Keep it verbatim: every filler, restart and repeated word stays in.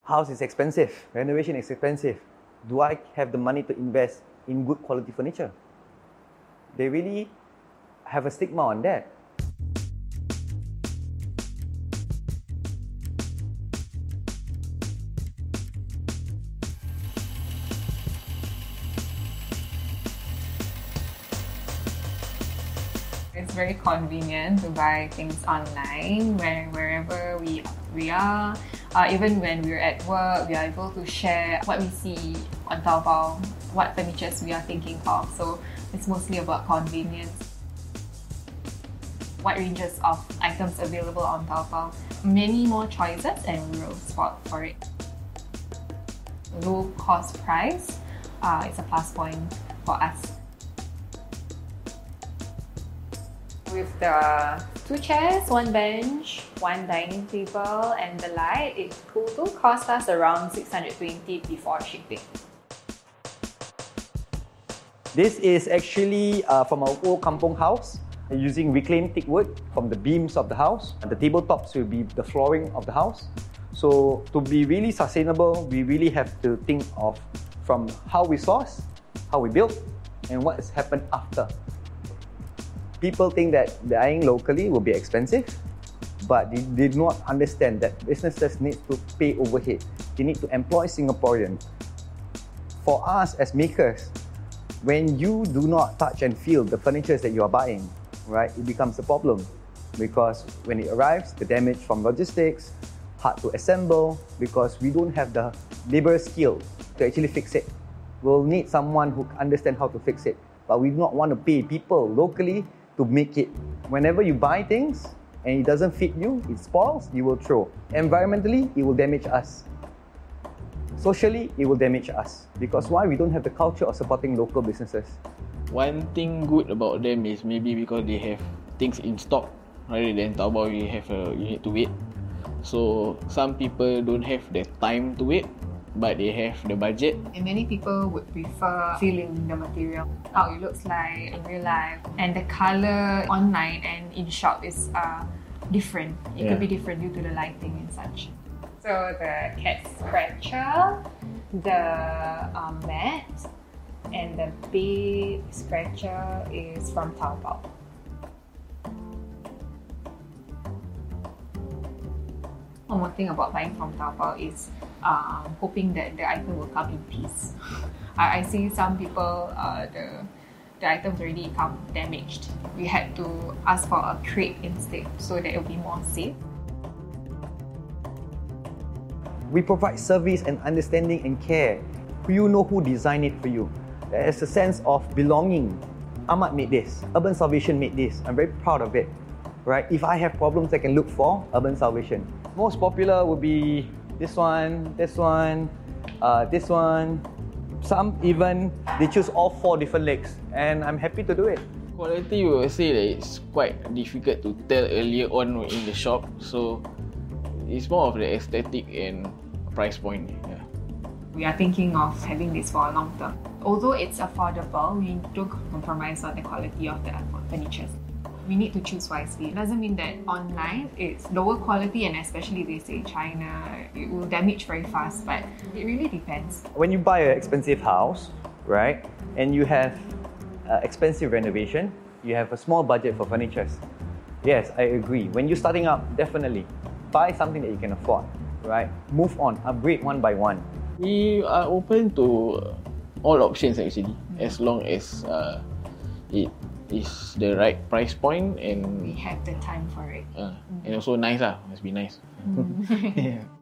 House is expensive, renovation is expensive. Do I have the money to invest in good quality furniture? They really have a stigma on that. It's very convenient to buy things online where, wherever we, we are. Uh, even when we're at work, we are able to share what we see on Taobao, what furnitures we are thinking of. So it's mostly about convenience. What ranges of items available on Taobao? Many more choices and rural spot for it. Low cost price uh, is a plus point for us. With the two chairs, one bench, one dining table, and the light, it total cost us around six hundred twenty before shipping. This is actually uh, from our old kampong house, using reclaimed teak wood from the beams of the house. And the tabletops will be the flooring of the house. So to be really sustainable, we really have to think of from how we source, how we build, and what has happened after. People think that buying locally will be expensive, but they did not understand that businesses need to pay overhead. They need to employ Singaporeans. For us as makers, when you do not touch and feel the furniture that you are buying, right, it becomes a problem. Because when it arrives, the damage from logistics, hard to assemble, because we don't have the labor skill to actually fix it. We'll need someone who understands how to fix it. But we do not want to pay people locally to make it. Whenever you buy things and it doesn't fit you, it spoils, you will throw. Environmentally, it will damage us. Socially, it will damage us. Because why? We don't have the culture of supporting local businesses. One thing good about them is maybe because they have things in stock rather than Taobao, you have a, you need to wait. So some people don't have the time to wait, but they have the budget. And many people would prefer feeling the material, how it looks like in real life. And the colour online and in shop is uh, different. It yeah. could be different due to the lighting and such. So the cat scratcher, the um, mat, and the bed scratcher is from Taobao. One more thing about buying from Taobao is um, hoping that the item will come in peace. I, I see some people, uh, the, the items already come damaged. We had to ask for a crate instead so that it will be more safe. We provide service and understanding and care. You know who designed it for you. There's a sense of belonging. Ahmad made this. Urban Salvation made this. I'm very proud of it. Right? If I have problems I can look for, Urban Salvation. Most popular would be this one, this one, uh, this one. Some even, they choose all four different legs. And I'm happy to do it. Quality, we will say that it's quite difficult to tell earlier on in the shop. So it's more of the aesthetic and price point. Yeah. We are thinking of having this for a long term. Although it's affordable, we don't compromise on the quality of the furniture. We need to choose wisely. It doesn't mean that online it's lower quality, and especially they say China, it will damage very fast, but it really depends. When you buy an expensive house, right, and you have uh, expensive renovation, you have a small budget for furniture. Yes, I agree. When you're starting up, definitely buy something that you can afford, right? Move on, upgrade one by one. We are open to all options actually, as long as uh, it is the right price point and we have the time for it. Uh, and also nice lah, must be nice. Mm. Yeah.